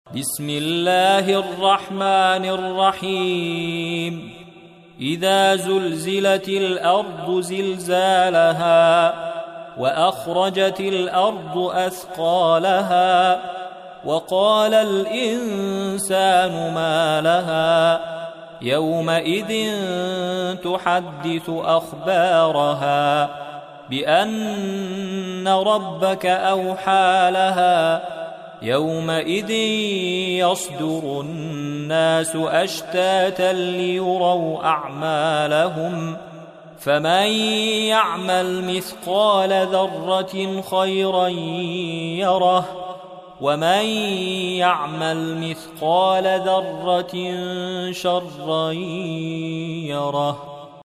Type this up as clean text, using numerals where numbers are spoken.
بسم الله الرحمن الرحيم إذا زلزلت الأرض زلزالها وأخرجت الأرض أثقالها وقال الإنسان ما لها يومئذ تحدث أخبارها بأن ربك أوحى لها يومئذ يصدر الناس أشتاتا ليروا أعمالهم فمن يعمل مثقال ذرة خيرا يره ومن يعمل مثقال ذرة شرا يره.